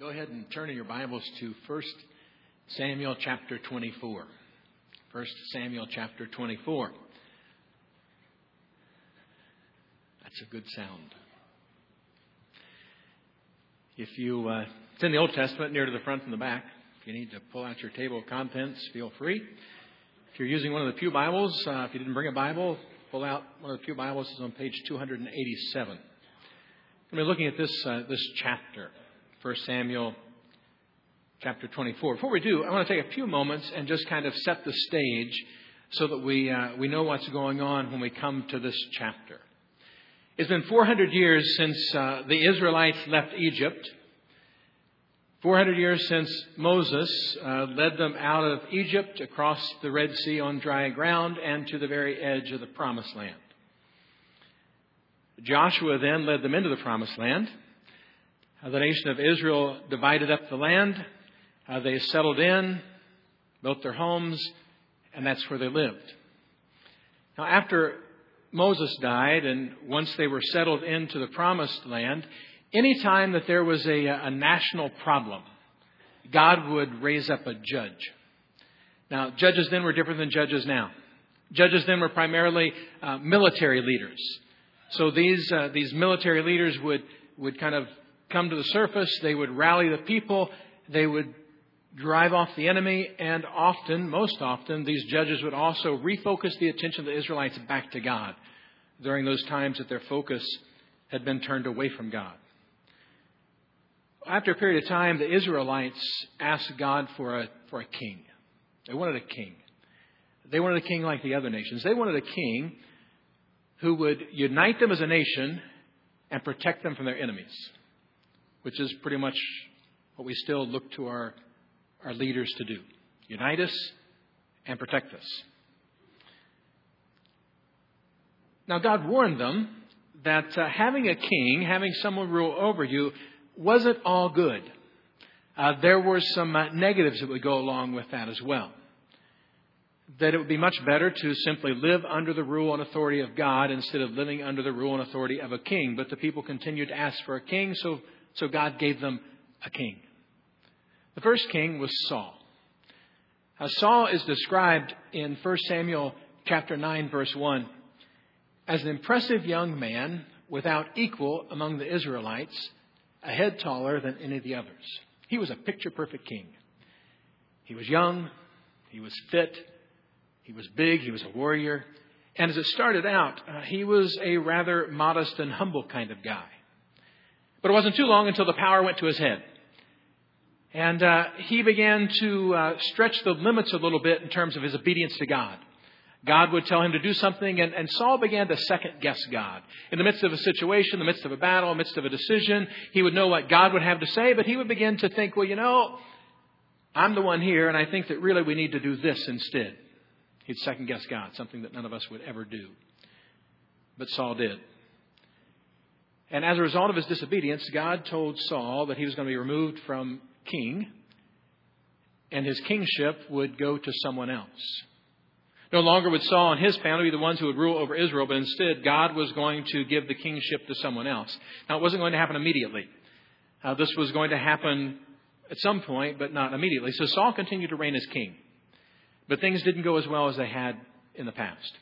Go ahead and turn in your Bibles to 1 Samuel chapter 24. 1 Samuel chapter 24. That's a good sound. It's in the Old Testament, near to the front and the back. If you need to pull out your table of contents, feel free. If you're using one of the Pew Bibles, if you didn't bring a Bible, pull out one of the Pew Bibles. It's on page 287. I'm going to be looking at this chapter, 1 Samuel chapter 24. Before we do, I want to take a few moments and just kind of set the stage so that we know what's going on when we come to this chapter. It's been 400 years since the Israelites left Egypt. 400 years since Moses led them out of Egypt, across the Red Sea on dry ground, and to the very edge of the Promised Land. Joshua then led them into the Promised Land. The nation of Israel divided up the land. They settled in, built their homes, and that's where they lived. Now, after Moses died, and once they were settled into the Promised Land, any time that there was a national problem, God would raise up a judge. Now, judges then were different than judges now. Judges then were primarily military leaders. So these military leaders would kind of come to the surface. They would rally the people. They would drive off the enemy. And most often, these judges would also refocus the attention of the Israelites back to God during those times that their focus had been turned away from God. After a period of time, the Israelites asked God for a king. They wanted a king. They wanted a king like the other nations. They wanted a king who would unite them as a nation and protect them from their enemies, which is pretty much what we still look to our leaders to do. Unite us and protect us. Now, God warned them that having a king, having someone rule over you, wasn't all good. There were some negatives that would go along with that as well. That it would be much better to simply live under the rule and authority of God instead of living under the rule and authority of a king. But the people continued to ask for a king, so God gave them a king. The first king was Saul. Saul is described in 1 Samuel chapter 9, verse 1, as an impressive young man without equal among the Israelites, a head taller than any of the others. He was a picture-perfect king. He was young. He was fit. He was big. He was a warrior. And as it started out, he was a rather modest and humble kind of guy. But it wasn't too long until the power went to his head. And he began to stretch the limits a little bit in terms of his obedience to God. God would tell him to do something, and Saul began to second-guess God. In the midst of a situation, in the midst of a battle, in the midst of a decision, he would know what God would have to say, but he would begin to think, well, I'm the one here, and I think that really we need to do this instead. He'd second-guess God, something that none of us would ever do. But Saul did. And as a result of his disobedience, God told Saul that he was going to be removed from king, and his kingship would go to someone else. No longer would Saul and his family be the ones who would rule over Israel, but instead God was going to give the kingship to someone else. Now, it wasn't going to happen immediately. This was going to happen at some point, but not immediately. So Saul continued to reign as king. But things didn't go as well as they had in the past.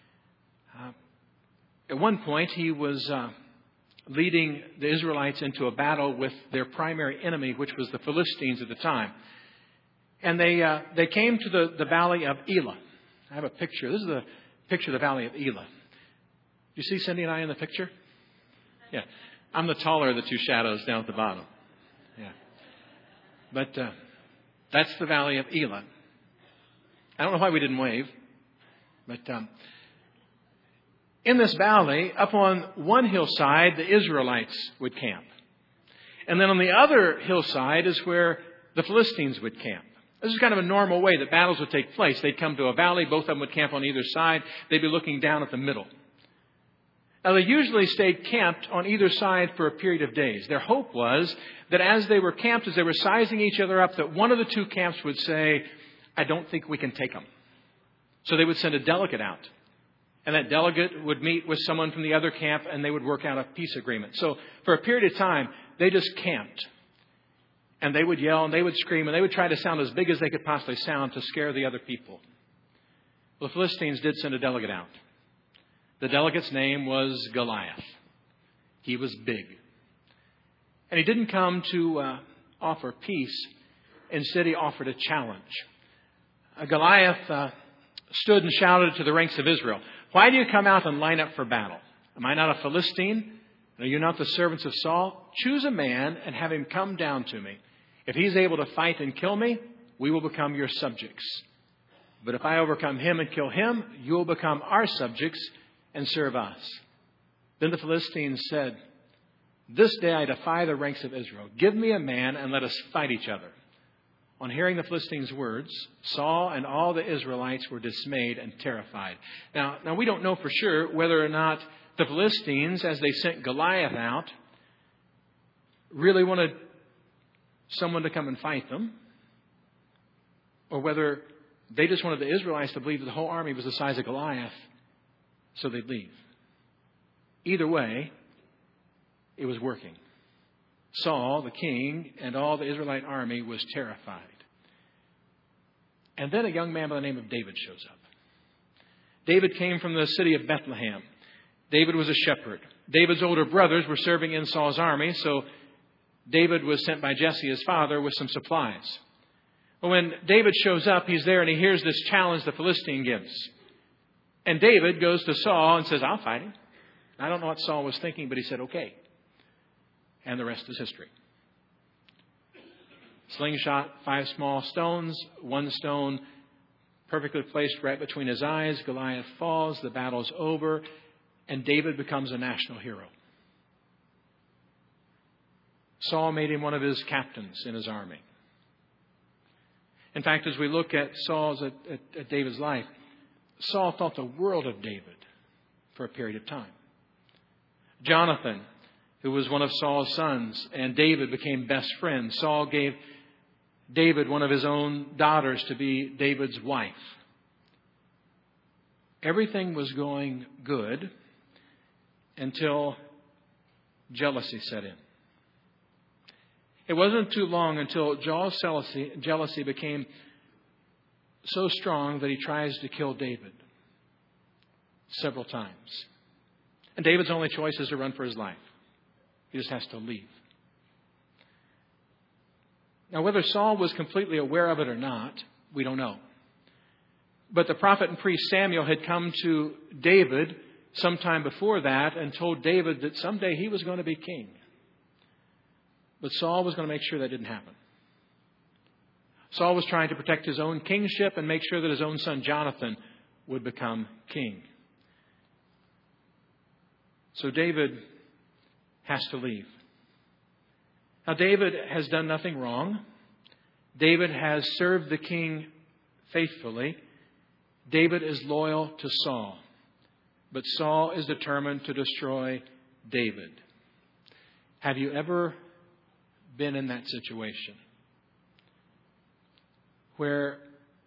At one point, he was leading the Israelites into a battle with their primary enemy, which was the Philistines at the time. And they came to the valley of Elah. I have a picture. This is a picture of the valley of Elah. Do you see Cindy and I in the picture? Yeah. I'm the taller of the two shadows down at the bottom. Yeah. But that's the valley of Elah. I don't know why we didn't wave. But in this valley, up on one hillside, the Israelites would camp. And then on the other hillside is where the Philistines would camp. This is kind of a normal way that battles would take place. They'd come to a valley. Both of them would camp on either side. They'd be looking down at the middle. Now, they usually stayed camped on either side for a period of days. Their hope was that as they were camped, as they were sizing each other up, that one of the two camps would say, I don't think we can take them. So they would send a delegate out. And that delegate would meet with someone from the other camp, and they would work out a peace agreement. So for a period of time, they just camped. And they would yell and they would scream and they would try to sound as big as they could possibly sound to scare the other people. Well, the Philistines did send a delegate out. The delegate's name was Goliath. He was big. And he didn't come to offer peace. Instead, he offered a challenge. Goliath stood and shouted to the ranks of Israel, "Why do you come out and line up for battle? Am I not a Philistine? Are you not the servants of Saul? Choose a man and have him come down to me. If he's able to fight and kill me, we will become your subjects. But if I overcome him and kill him, you will become our subjects and serve us." Then the Philistines said, "This day I defy the ranks of Israel. Give me a man and let us fight each other." On hearing the Philistines' words, Saul and all the Israelites were dismayed and terrified. Now we don't know for sure whether or not the Philistines, as they sent Goliath out, really wanted someone to come and fight them, or whether they just wanted the Israelites to believe that the whole army was the size of Goliath, so they'd leave. Either way, it was working. Saul, the king, and all the Israelite army was terrified. And then a young man by the name of David shows up. David came from the city of Bethlehem. David was a shepherd. David's older brothers were serving in Saul's army, so David was sent by Jesse, his father, with some supplies. Well, when David shows up, he's there and he hears this challenge the Philistine gives. And David goes to Saul and says, "I'll fight him." I don't know what Saul was thinking, but he said, "Okay." And the rest is history. Slingshot, 5 small stones, 1 stone perfectly placed right between his eyes. Goliath falls, the battle's over, and David becomes a national hero. Saul made him one of his captains in his army. In fact, as we look at at David's life, Saul thought the world of David for a period of time. Jonathan, who was one of Saul's sons, and David became best friends. Saul gave David one of his own daughters to be David's wife. Everything was going good until jealousy set in. It wasn't too long until jealousy became so strong that he tries to kill David several times. And David's only choice is to run for his life. He just has to leave. Now, whether Saul was completely aware of it or not, we don't know. But the prophet and priest Samuel had come to David sometime before that and told David that someday he was going to be king. But Saul was going to make sure that didn't happen. Saul was trying to protect his own kingship and make sure that his own son Jonathan would become king. So David has to leave. Now, David has done nothing wrong. David has served the king faithfully. David is loyal to Saul. But Saul is determined to destroy David. Have you ever been in that situation where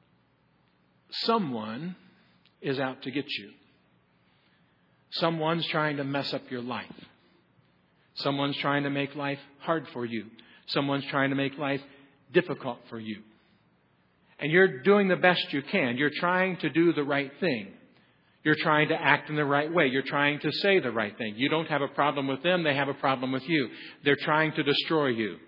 someone is out to get you? Someone's trying to mess up your life. Someone's trying to make life hard for you. Someone's trying to make life difficult for you. And you're doing the best you can. You're trying to do the right thing. You're trying to act in the right way. You're trying to say the right thing. You don't have a problem with them. They have a problem with you. They're trying to destroy you.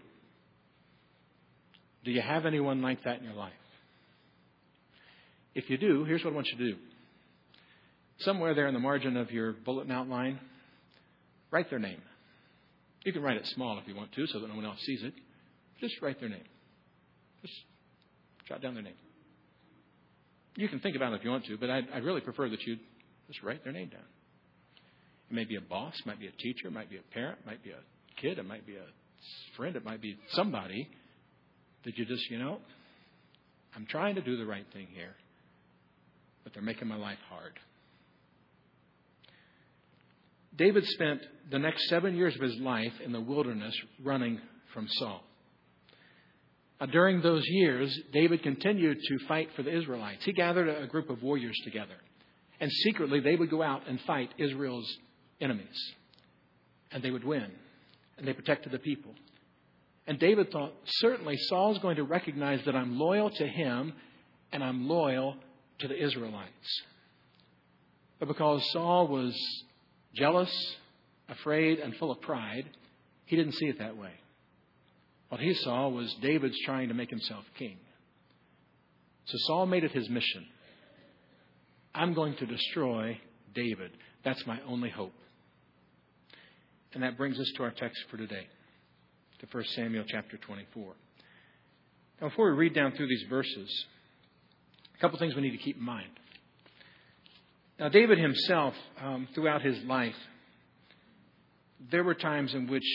Do you have anyone like that in your life? If you do, here's what I want you to do. Somewhere there in the margin of your bulletin outline, write their name. You can write it small if you want to so that no one else sees it. Just write their name. Just jot down their name. You can think about it if you want to, but I'd really prefer that you just write their name down. It may be a boss, it might be a teacher, it might be a parent, it might be a kid, it might be a friend, it might be somebody that you just, I'm trying to do the right thing here, but they're making my life hard. David spent the next 7 years of his life in the wilderness running from Saul. During those years, David continued to fight for the Israelites. He gathered a group of warriors together. And secretly, they would go out and fight Israel's enemies. And they would win. And they protected the people. And David thought, certainly Saul's going to recognize that I'm loyal to him and I'm loyal to the Israelites. But because Saul was jealous, afraid, and full of pride, he didn't see it that way. What he saw was David's trying to make himself king. So Saul made it his mission. I'm going to destroy David. That's my only hope. And that brings us to our text for today, to 1 Samuel chapter 24. Now, before we read down through these verses, a couple things we need to keep in mind. Now, David himself, throughout his life, there were times in which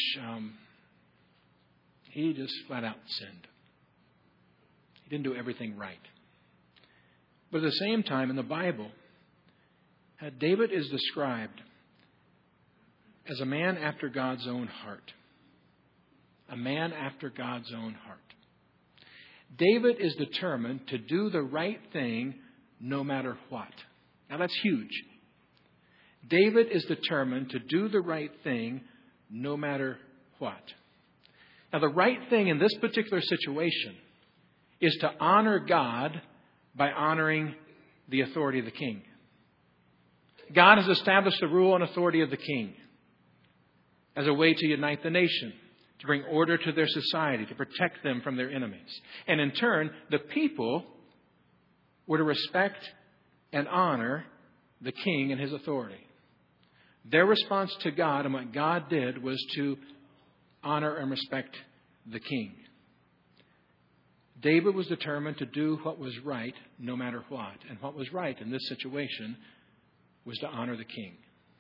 he just flat out sinned. He didn't do everything right. But at the same time, in the Bible, David is described as a man after God's own heart. A man after God's own heart. David is determined to do the right thing no matter what. Now that's huge. David is determined to do the right thing no matter what. Now the right thing in this particular situation is to honor God by honoring the authority of the king. God has established the rule and authority of the king as a way to unite the nation, to bring order to their society, to protect them from their enemies. And in turn, the people were to respect and honor the king and his authority. Their response to God and what God did was to honor and respect the king. David was determined to do what was right no matter what. And what was right in this situation was to honor the king.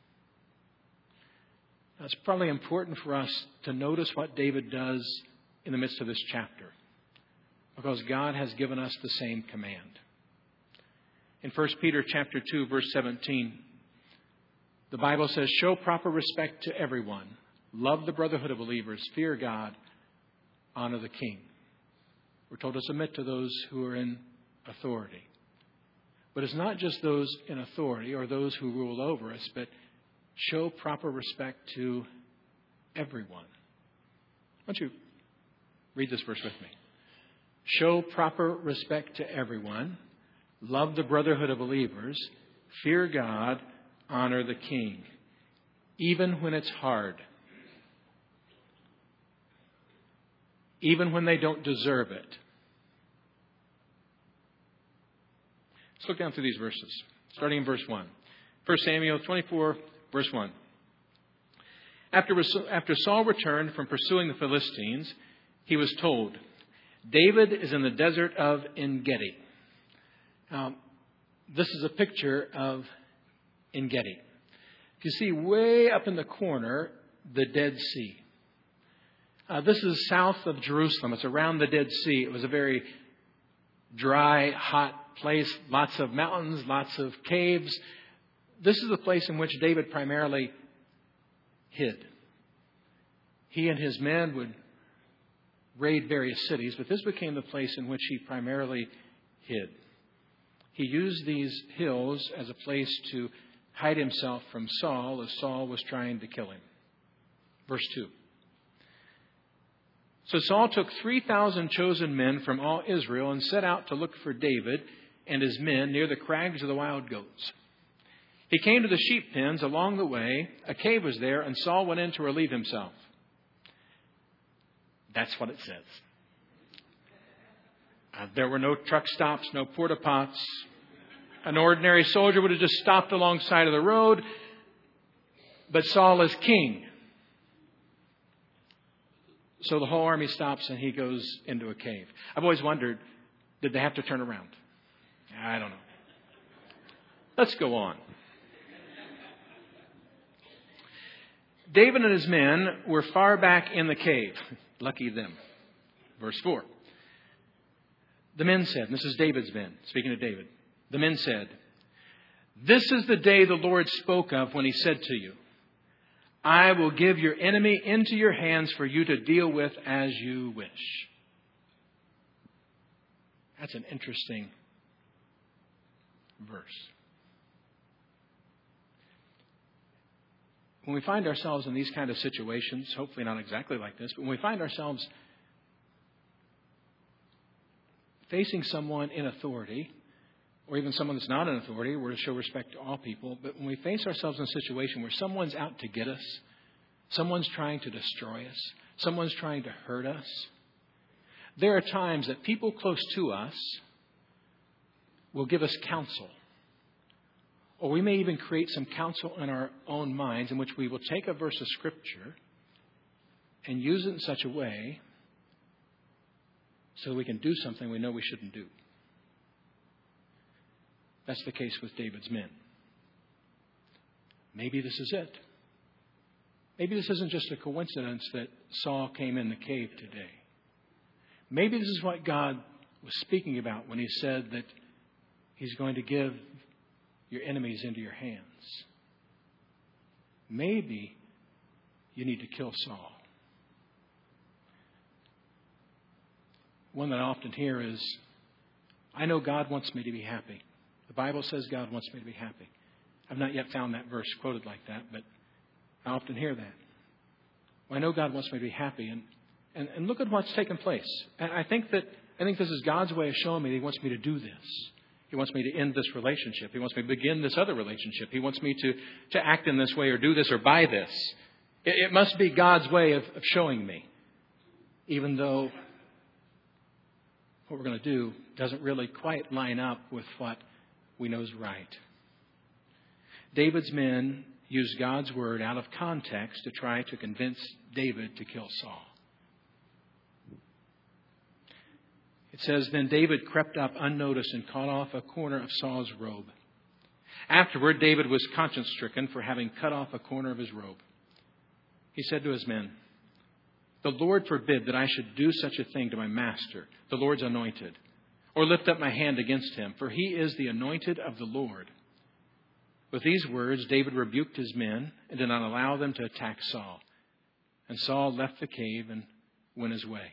Now, it's probably important for us to notice what David does in the midst of this chapter, because God has given us the same command. In 1 Peter chapter 2, verse 17, the Bible says, show proper respect to everyone. Love the brotherhood of believers. Fear God. Honor the king. We're told to submit to those who are in authority. But it's not just those in authority or those who rule over us, but show proper respect to everyone. Why don't you read this verse with me? Show proper respect to everyone. Love the brotherhood of believers. Fear God. Honor the king. Even when it's hard. Even when they don't deserve it. Let's look down through these verses, starting in verse 1. 1 Samuel 24, verse 1. After Saul returned from pursuing the Philistines, he was told, David is in the desert of En-Gedi. Now, this is a picture of En-Gedi. You see way up in the corner, the Dead Sea. This is south of Jerusalem. It's around the Dead Sea. It was a very dry, hot place. Lots of mountains, lots of caves. This is the place in which David primarily hid. He and his men would raid various cities, but this became the place in which he primarily hid. He used these hills as a place to hide himself from Saul as Saul was trying to kill him. Verse 2. So Saul took 3,000 chosen men from all Israel and set out to look for David and his men near the crags of the wild goats. He came to the sheep pens along the way. A cave was there, and Saul went in to relieve himself. That's what it says. There were no truck stops, no porta pots. An ordinary soldier would have just stopped alongside of the road. But Saul is king. So the whole army stops and he goes into a cave. I've always wondered, did they have to turn around? I don't know. Let's go on. David and his men were far back in the cave. Lucky them. Verse 4. The men said, and this is David's men, speaking to David. The men said, this is the day the Lord spoke of when he said to you, I will give your enemy into your hands for you to deal with as you wish. That's an interesting verse. When we find ourselves in these kind of situations, hopefully not exactly like this, but when we find ourselves facing someone in authority, or even someone that's not in authority, we're to show respect to all people. But when we face ourselves in a situation where someone's out to get us, someone's trying to destroy us, someone's trying to hurt us, there are times that people close to us will give us counsel. Or we may even create some counsel in our own minds in which we will take a verse of Scripture and use it in such a way so that we can do something we know we shouldn't do. That's the case with David's men. Maybe this is it. Maybe this isn't just a coincidence that Saul came in the cave today. Maybe this is what God was speaking about when he said that he's going to give your enemies into your hands. Maybe you need to kill Saul. One that I often hear is, I know God wants me to be happy. The Bible says God wants me to be happy. I've not yet found that verse quoted like that, but I often hear that. Well, I know God wants me to be happy, and look at what's taken place. And I think this is God's way of showing me that He wants me to do this. He wants me to end this relationship. He wants me to begin this other relationship. He wants me to act in this way or do this or buy this. It must be God's way of showing me, even though what we're going to do doesn't really quite line up with what we know is right. David's men used God's word out of context to try to convince David to kill Saul. It says, then David crept up unnoticed and cut off a corner of Saul's robe. Afterward, David was conscience-stricken for having cut off a corner of his robe. He said to his men, the Lord forbid that I should do such a thing to my master, the Lord's anointed, or lift up my hand against him, for he is the anointed of the Lord. With these words, David rebuked his men and did not allow them to attack Saul. And Saul left the cave and went his way.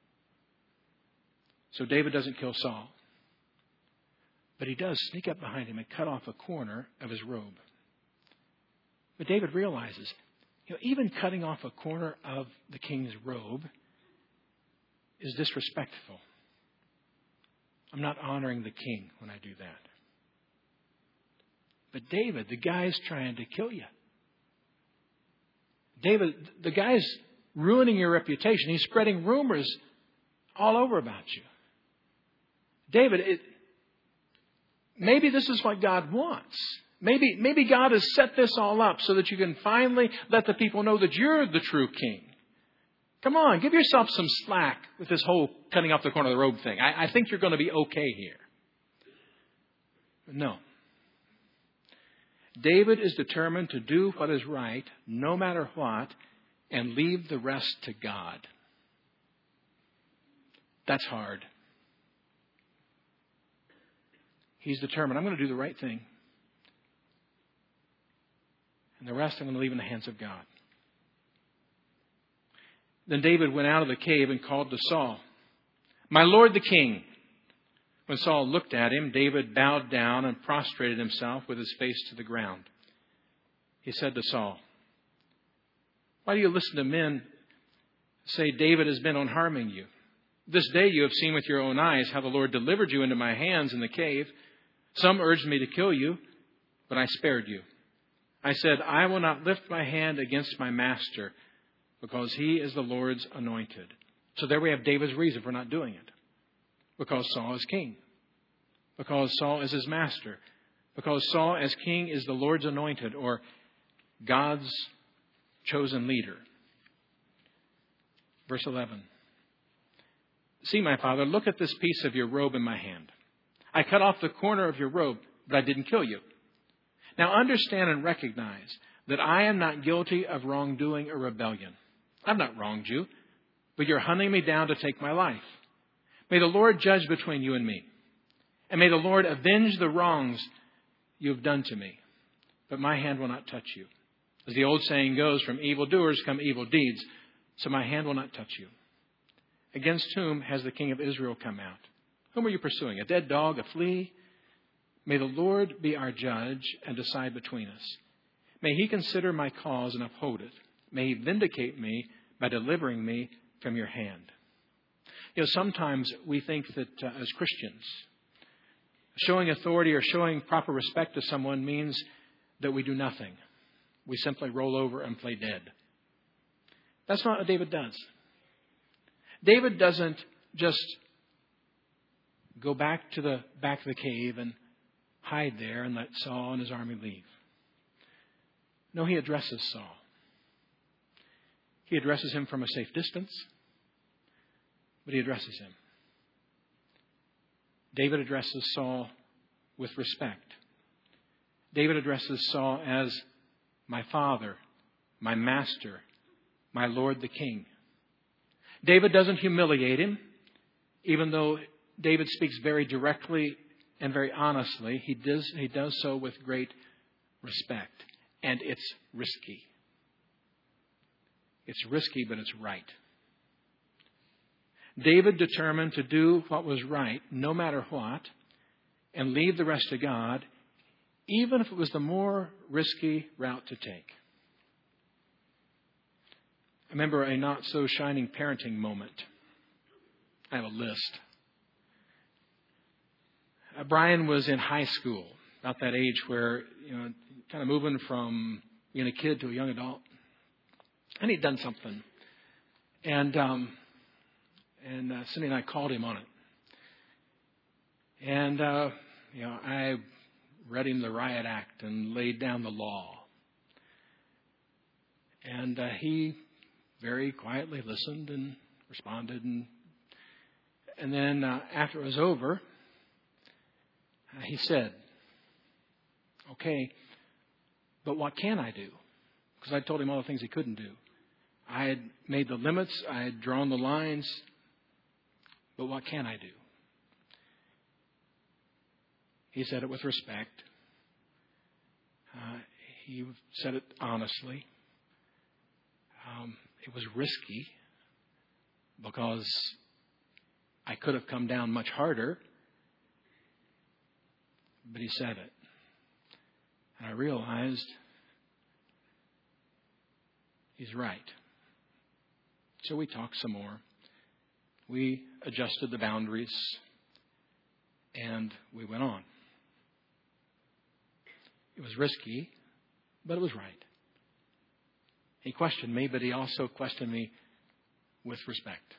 So David doesn't kill Saul. But he does sneak up behind him and cut off a corner of his robe. But David realizes, even cutting off a corner of the king's robe is disrespectful. I'm not honoring the king when I do that. But David, the guy's trying to kill you. David, the guy's ruining your reputation. He's spreading rumors all over about you. David, maybe this is what God wants. Maybe God has set this all up so that you can finally let the people know that you're the true king. Come on, give yourself some slack with this whole cutting off the corner of the robe thing. I think you're going to be okay here. But no. David is determined to do what is right, no matter what, and leave the rest to God. That's hard. He's determined, I'm going to do the right thing. And the rest I'm going to leave in the hands of God. Then David went out of the cave and called to Saul, my lord the king. When Saul looked at him, David bowed down and prostrated himself with his face to the ground. He said to Saul, why do you listen to men say David is bent on harming you? This day you have seen with your own eyes how the Lord delivered you into my hands in the cave. Some urged me to kill you, but I spared you. I said, I will not lift my hand against my master, because he is the Lord's anointed. So there we have David's reason for not doing it. Because Saul is king. Because Saul is his master. Because Saul as king is the Lord's anointed, or God's chosen leader. Verse 11. See, my father, look at this piece of your robe in my hand. I cut off the corner of your robe, but I didn't kill you. Now understand and recognize that I am not guilty of wrongdoing or rebellion. I've not wronged you, but you're hunting me down to take my life. May the Lord judge between you and me. And may the Lord avenge the wrongs you have done to me. But my hand will not touch you. As the old saying goes, from evildoers come evil deeds. So my hand will not touch you. Against whom has the king of Israel come out? Whom are you pursuing? A dead dog, a flea? May the Lord be our judge and decide between us. May he consider my cause and uphold it. May he vindicate me by delivering me from your hand. Sometimes we think that as Christians, showing authority or showing proper respect to someone means that we do nothing. We simply roll over and play dead. That's not what David does. David doesn't just go back to the back of the cave and hide there and let Saul and his army leave. No, he addresses Saul. He addresses him from a safe distance, but he addresses him. David addresses Saul with respect. David addresses Saul as my father, my master, my Lord the King. David doesn't humiliate him, even though David speaks very directly and very honestly. He does so with great respect, and it's risky. It's risky, but it's right. David determined to do what was right, no matter what, and leave the rest to God, even if it was the more risky route to take. I remember a not-so-shining parenting moment. I have a list. Brian was in high school, about that age where, kind of moving from being a kid to a young adult. And he'd done something. And Cindy and I called him on it. And, I read him the riot act and laid down the law. And he very quietly listened and responded. And then after it was over, he said, okay, but what can I do? Because I told him all the things he couldn't do. I had made the limits. I had drawn the lines. But what can I do? He said it with respect. He said it honestly. It was risky because I could have come down much harder. But he said it. And I realized he's right. So we talked some more. We adjusted the boundaries. And we went on. It was risky, but it was right. He questioned me, but he also questioned me with respect.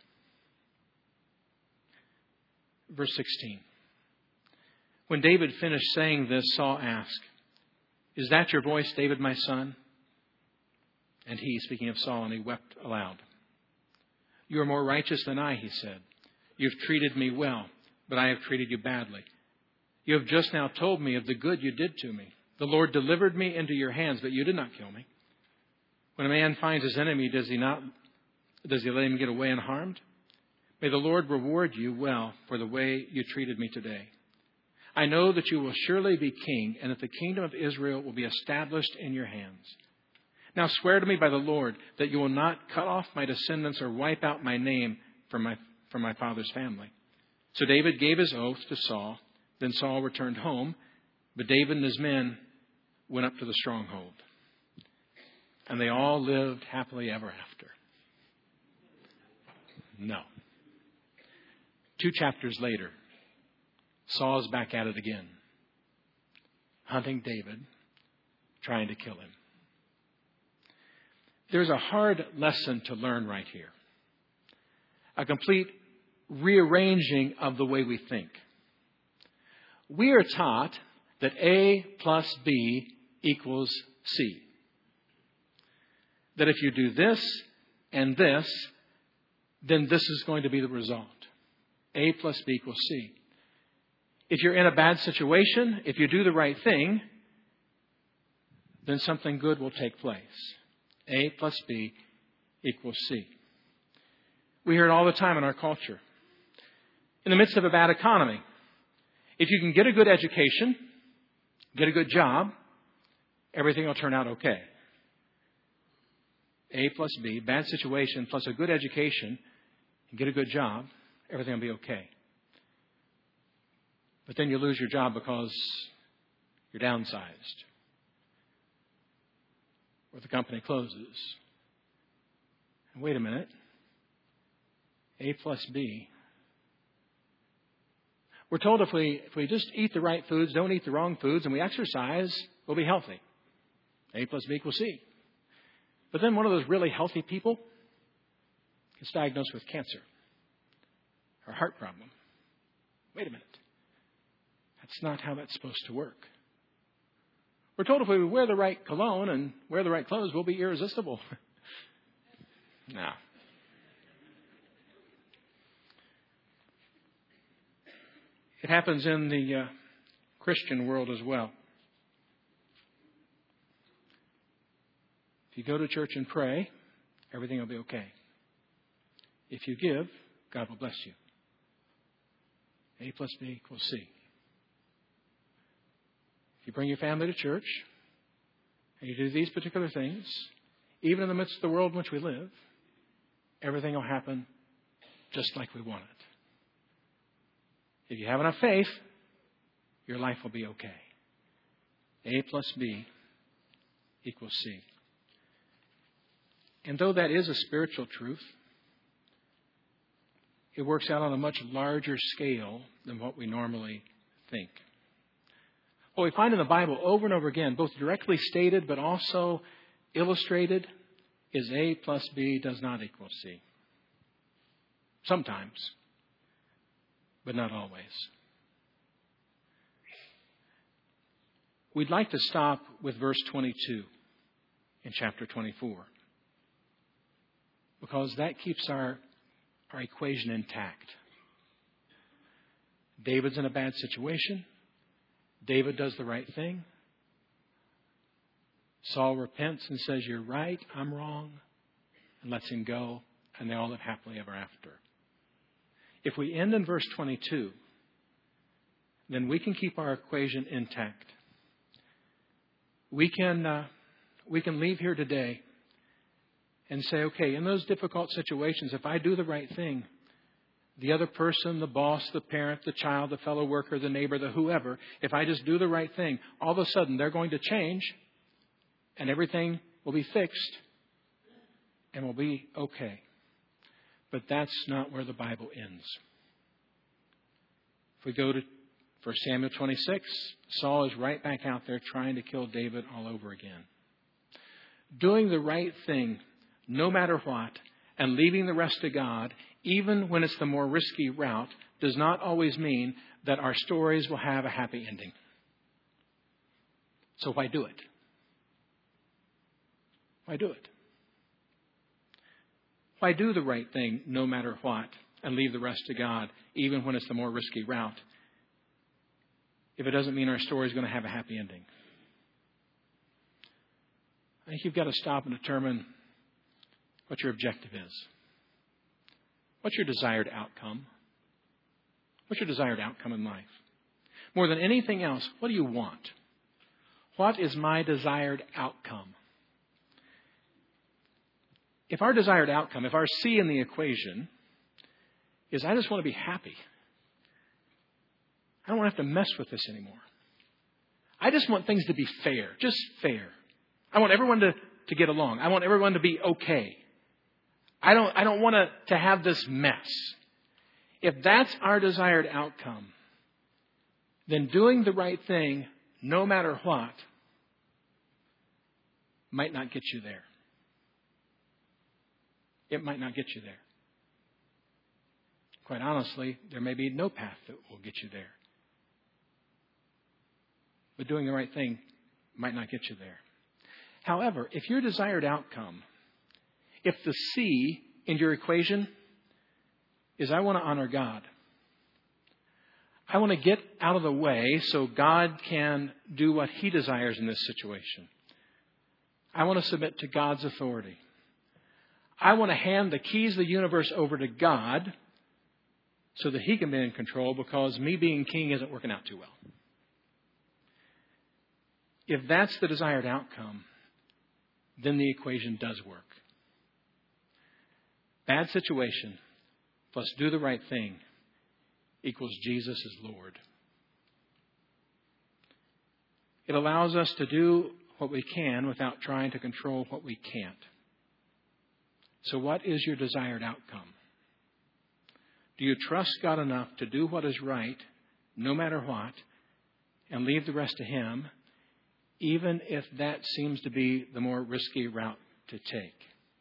Verse 16. When David finished saying this, Saul asked, "Is that your voice, David, my son?" And he, speaking of Saul, and he wept aloud. "You are more righteous than I," he said. "You've treated me well, but I have treated you badly. You have just now told me of the good you did to me. The Lord delivered me into your hands, but you did not kill me. When a man finds his enemy, does he let him get away unharmed? May the Lord reward you well for the way you treated me today. I know that you will surely be king, and that the kingdom of Israel will be established in your hands. Now swear to me by the Lord that you will not cut off my descendants or wipe out my name from my father's family." So David gave his oath to Saul. Then Saul returned home, but David and his men went up to the stronghold. And they all lived happily ever after. No. 2 chapters later, Saul is back at it again, hunting David, trying to kill him. There's a hard lesson to learn right here. A complete rearranging of the way we think. We are taught that A plus B equals C. That if you do this and this, then this is going to be the result. A plus B equals C. If you're in a bad situation, if you do the right thing, then something good will take place. A plus B equals C. We hear it all the time in our culture. In the midst of a bad economy, if you can get a good education, get a good job, everything will turn out okay. A plus B, bad situation plus a good education, and get a good job, everything will be okay. But then you lose your job because you're downsized, or the company closes. And wait a minute. A plus B We're told if we just eat the right foods, don't eat the wrong foods, and we exercise, we'll be healthy. A plus B equals C. But then one of those really healthy people gets diagnosed with cancer or a heart problem. Wait a minute. That's not how that's supposed to work. We're told if we wear the right cologne and wear the right clothes, we'll be irresistible. No. It happens in the Christian world as well. If you go to church and pray, everything will be okay. If you give, God will bless you. A plus B equals C. If you bring your family to church and you do these particular things, even in the midst of the world in which we live, everything will happen just like we want it. If you have enough faith, your life will be okay. A plus B equals C. And though that is a spiritual truth, it works out on a much larger scale than what we normally think. What we find in the Bible over and over again, both directly stated but also illustrated, is A plus B does not equal C. Sometimes, but not always. We'd like to stop with verse 22 in chapter 24, because that keeps our equation intact. David's in a bad situation. David does the right thing. Saul repents and says, "You're right, I'm wrong," and lets him go, and they all live happily ever after. If we end in verse 22, then we can keep our equation intact. We can leave here today and say, okay, in those difficult situations, if I do the right thing, the other person, the boss, the parent, the child, the fellow worker, the neighbor, the whoever, if I just do the right thing, all of a sudden they're going to change and everything will be fixed and will be okay. But that's not where the Bible ends. If we go to 1 Samuel 26, Saul is right back out there trying to kill David all over again. Doing the right thing, no matter what, and leaving the rest to God, even when it's the more risky route, does not always mean that our stories will have a happy ending. So why do it? Why do it? Why do the right thing no matter what and leave the rest to God, even when it's the more risky route, if it doesn't mean our story is going to have a happy ending? I think you've got to stop and determine what your objective is. What's your desired outcome? What's your desired outcome in life? More than anything else, what do you want? What is my desired outcome? If our desired outcome, if our C in the equation is I just want to be happy. I don't want to have to mess with this anymore. I just want things to be fair, just fair. I want everyone to get along. I want everyone to be okay. I don't want to have this mess. If that's our desired outcome, then doing the right thing, no matter what, might not get you there. It might not get you there. Quite honestly, there may be no path that will get you there. But doing the right thing might not get you there. However, if your desired outcome, if the C in your equation is I want to honor God, I want to get out of the way so God can do what He desires in this situation. I want to submit to God's authority. I want to hand the keys of the universe over to God so that He can be in control, because me being king isn't working out too well. If that's the desired outcome, then the equation does work. Bad situation plus do the right thing equals Jesus is Lord. It allows us to do what we can without trying to control what we can't. So what is your desired outcome? Do you trust God enough to do what is right no matter what, and leave the rest to Him, even if that seems to be the more risky route to take.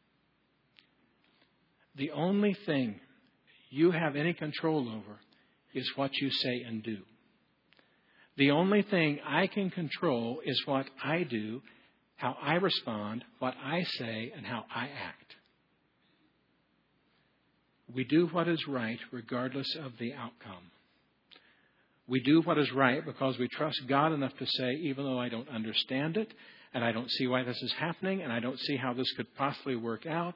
The only thing you have any control over is what you say and do. The only thing I can control is what I do, how I respond, what I say, and how I act. We do what is right regardless of the outcome. We do what is right because we trust God enough to say, even though I don't understand it, and I don't see why this is happening, and I don't see how this could possibly work out,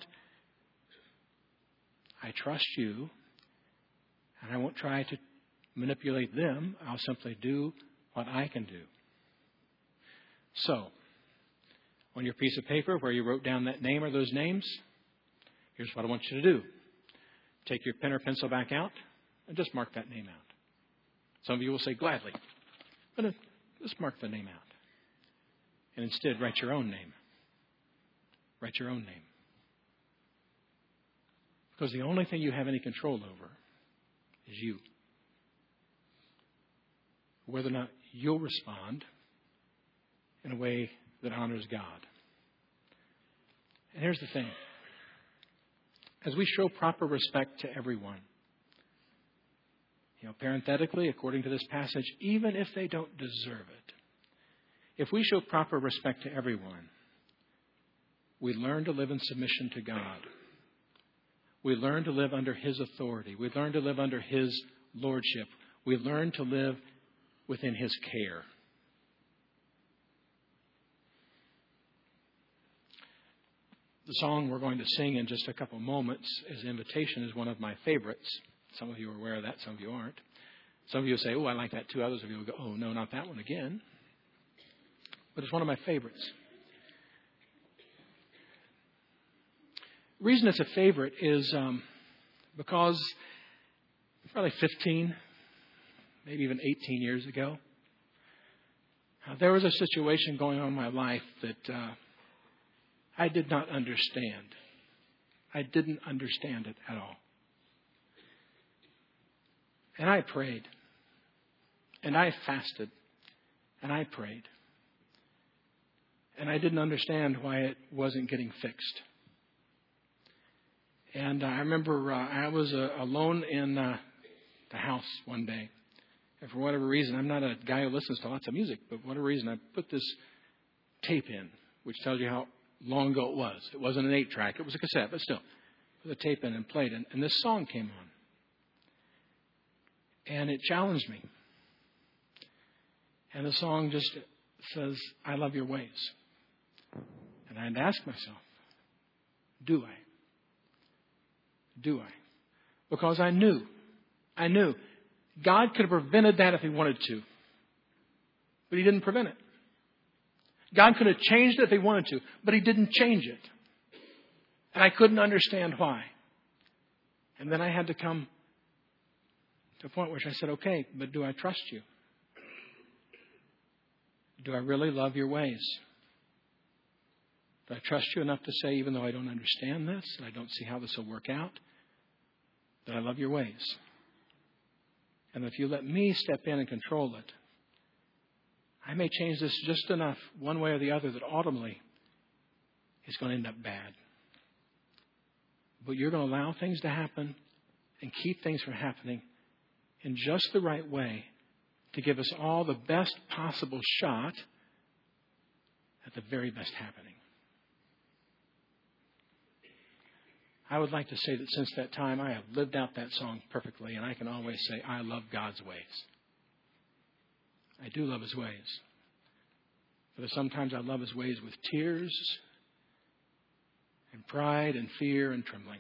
I trust you, and I won't try to manipulate them. I'll simply do what I can do. So, on your piece of paper where you wrote down that name or those names, here's what I want you to do. Take your pen or pencil back out and just mark that name out. Some of you will say, gladly. But just mark the name out. And instead, write your own name. Write your own name. Because the only thing you have any control over is you. Whether or not you'll respond in a way that honors God. And here's the thing. As we show proper respect to everyone, parenthetically, according to this passage, even if they don't deserve it, if we show proper respect to everyone, we learn to live in submission to God. We learn to live under His authority. We learn to live under His lordship. We learn to live within His care. The song we're going to sing in just a couple moments as Invitation is one of my favorites. Some of you are aware of that, some of you aren't. Some of you will say, oh, I like that too. Others of you will go, oh, no, not that one again. But it's one of my favorites. The reason it's a favorite is because probably 15, maybe even 18 years ago, there was a situation going on in my life that I did not understand. I didn't understand it at all. And I prayed. And I fasted. And I prayed. And I didn't understand why it wasn't getting fixed. And I remember I was alone in the house one day. And for whatever reason, I'm not a guy who listens to lots of music, but for whatever reason, I put this tape in, which tells you how long ago it was. It wasn't an 8-track. It was a cassette, but still. Put the tape in and played. And this song came on. And it challenged me. And the song just says, I love your ways. And I had to ask myself, do I? Do I? Because I knew God could have prevented that if He wanted to. But He didn't prevent it. God could have changed it if He wanted to, but He didn't change it. And I couldn't understand why. And then I had to come to a point where I said, okay, but do I trust you? Do I really love your ways? Do I trust you enough to say, even though I don't understand this, and I don't see how this will work out, that I love your ways? And if you let me step in and control it, I may change this just enough, one way or the other, that ultimately it's going to end up bad. But you're going to allow things to happen and keep things from happening in just the right way to give us all the best possible shot at the very best happening. I would like to say that since that time, I have lived out that song perfectly, and I can always say, I love God's ways. I do love His ways. But sometimes I love His ways with tears and pride and fear and trembling.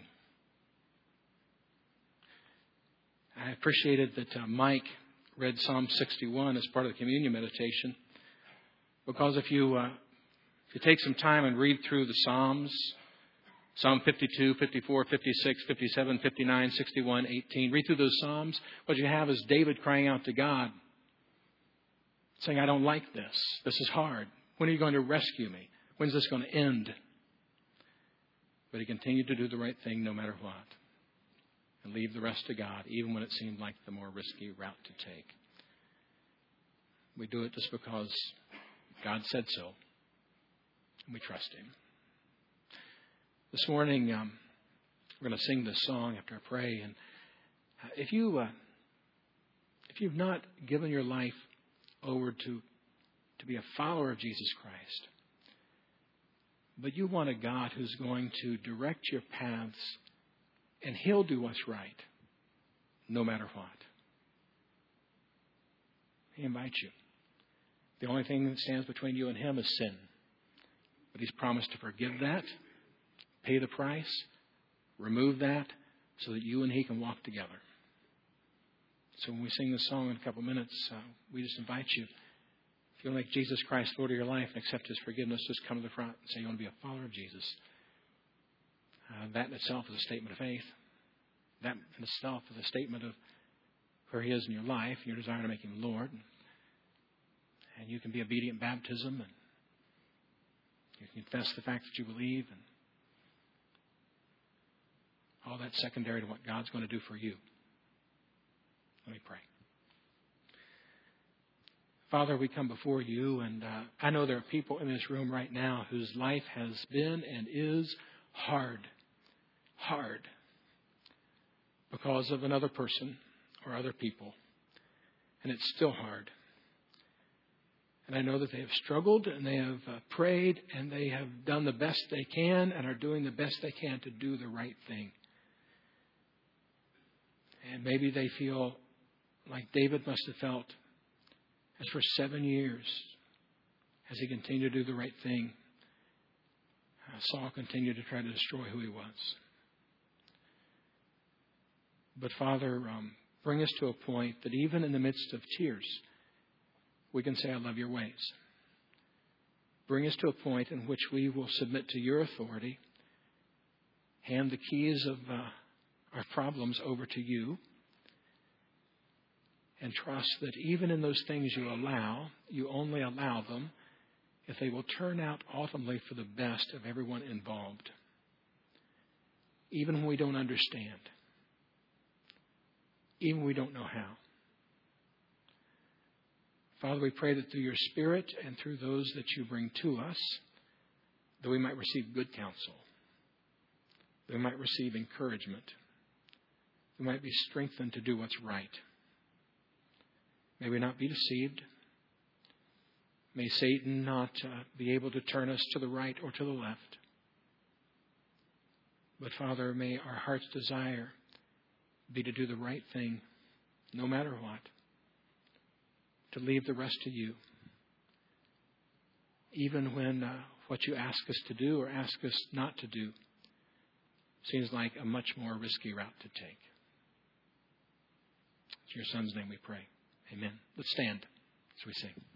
I appreciated that Mike read Psalm 61 as part of the communion meditation, because if you take some time and read through the Psalms, Psalm 52, 54, 56, 57, 59, 61, 18, read through those Psalms, what you have is David crying out to God, saying, I don't like this. This is hard. When are you going to rescue me? When's this going to end? But he continued to do the right thing no matter what, and leave the rest to God, even when it seemed like the more risky route to take. We do it just because God said so, and we trust Him. This morning, we're going to sing this song after I pray. And if you've not given your life over to be a follower of Jesus Christ, but you want a God who's going to direct your paths, and He'll do what's right, no matter what. He invites you. The only thing that stands between you and Him is sin. But He's promised to forgive that, pay the price, remove that, so that you and He can walk together. So when we sing this song in a couple minutes, we just invite you. If you want to make Jesus Christ Lord of your life and accept His forgiveness, just come to the front and say you want to be a follower of Jesus. That in itself is a statement of faith. That in itself is a statement of where He is in your life and your desire to make Him Lord. And you can be obedient in baptism, and you can confess the fact that you believe, and all that's secondary to what God's going to do for you. Let me pray. Father, we come before you, and I know there are people in this room right now whose life has been and is hard because of another person or other people, and it's still hard. And I know that they have struggled, and they have prayed, and they have done the best they can and are doing the best they can to do the right thing. And maybe they feel like David must have felt, as for 7 years, as he continued to do the right thing, Saul continued to try to destroy who he was. But Father, bring us to a point that even in the midst of tears, we can say, I love your ways. Bring us to a point in which we will submit to your authority, hand the keys of our problems over to you, and trust that even in those things you allow, you only allow them if they will turn out ultimately for the best of everyone involved. Even when we don't understand. Even when we don't know how. Father, we pray that through your Spirit and through those that you bring to us, that we might receive good counsel. That we might receive encouragement. We might be strengthened to do what's right. May we not be deceived. May Satan not be able to turn us to the right or to the left. But Father, may our heart's desire be to do the right thing, no matter what. To leave the rest to you. Even when what you ask us to do or ask us not to do seems like a much more risky route to take. In your Son's name we pray. Amen. Let's stand as we sing.